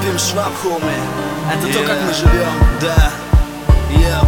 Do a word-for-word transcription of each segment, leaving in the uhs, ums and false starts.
Клим Шваб, хоми. Это yeah. то, как мы живем. Да, yeah.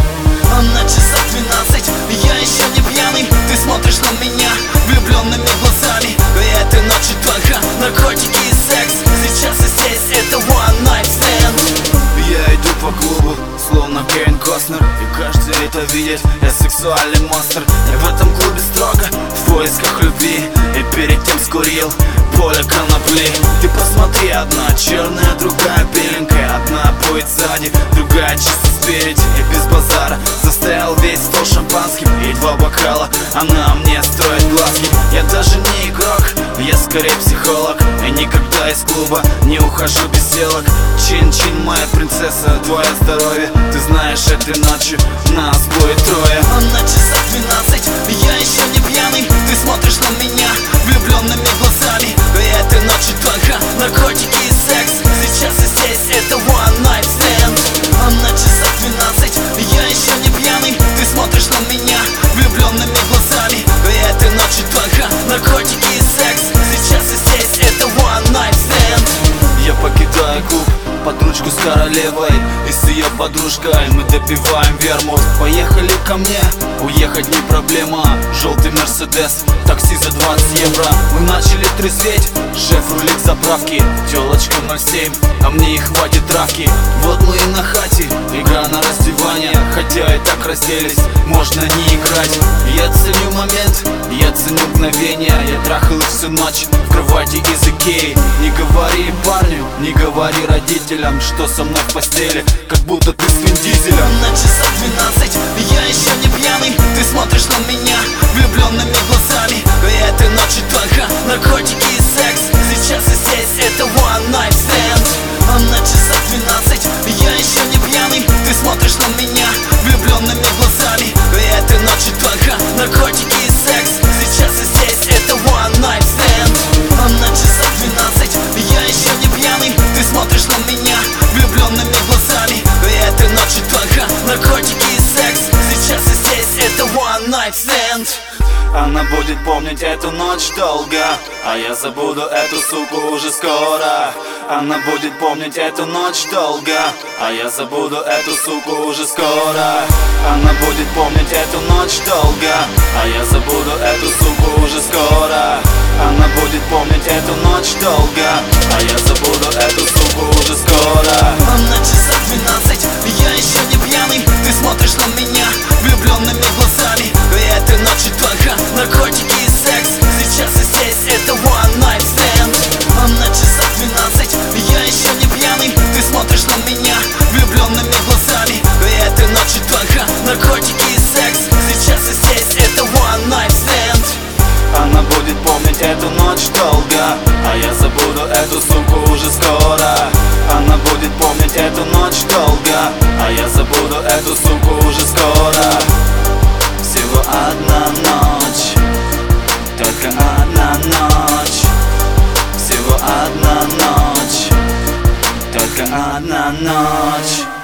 На часах двенадцать, я еще не пьяный. Ты смотришь на меня влюбленными глазами. И этой ночью только наркотики и секс. Сейчас и здесь это one night stand. Я иду по клубу, словно Кевин Костнер, и каждый это видит, я сексуальный монстр. Я в этом клубе строго, в поисках любви. И перед тем скурил поле конопли. Ты посмотри, одна черная, другая беленькая. Одна будет сзади, другая чисто спереди. И без базара заставил весь стол шампанским и два бокала, она мне строит глазки. Я даже не игрок, я скорее психолог. И никогда из клуба не ухожу без селок. Чин-чин, моя принцесса, твое здоровье. Ты знаешь, этой ночью нас будет трое. На часах двенадцать, я еще не пьяный. Ты смотришь на меня влюбленными глазами. И этой ночью только наркотики и секс. Сейчас и здесь это one night stand. На часах двенадцать, я еще не пьяный. Ты смотришь на меня влюбленными глазами. И этой ночью только наркотики и секс. Сейчас и здесь это one night stand. Я покидаю клуб под ручку с королевой и с ее подружкой. Мы допиваем вермут. Поехали ко мне, уехать не проблема. Желтый Мерседес, такси за двадцать евро. Мы начали трезветь, шеф рулит заправки. Телочка ноль семь, а мне и хватит травки. Вот мы и на хате, игра на раздевание. Хотя и так разделись, можно не играть. Я ценю момент, я ценю мгновение. Я трахал их всю ночь в кровати из Икеи. Не говори парню, не говори родителям, что со мной в постели, как будто ты с Вин Дизелем. На часах двенадцать, я еще не пьяный. Ты смотришь на меня влюбленными глазами. И этой ночью только наркотики и секс. Сейчас и здесь это one night stand. На часах двенадцать, я еще не пьяный. Ты смотришь на меня влюбленными глазами. И этой ночью только наркотики и секс. Сейчас и здесь это one night stand. На часах двенадцать, я еще не пьяный. Ты смотришь на меня влюбленными глазами. И этой ночью только наркотики и секс. Сейчас и здесь это one night stand. Она будет помнить эту ночь долго, а я забуду эту суку уже скоро. Она будет помнить эту ночь долго, а я забуду эту суку уже скоро. Она будет помнить эту ночь долго, а я забуду эту суку уже скоро. Она будет помнить эту ночь долго, а я забуду эту суку уже скоро. На часах двенадцать, я еще не пьяный. Ты смотришь на меня влюбленными глазами. И этой ночью только наркотики и секс. Сейчас и здесь это one night stand. На часах двенадцать, я еще не пьяный. Ты смотришь на меня влюбленными глазами. И этой ночью только наркотики и секс. Сейчас и здесь это one night stand. Она будет помнить эту ночь долго, а я забуду эту суку уже скоро. Она будет помнить эту ночь долго, а я забуду эту суку уже скоро. Всего одна ночь, только одна ночь. Всего одна ночь, только одна ночь.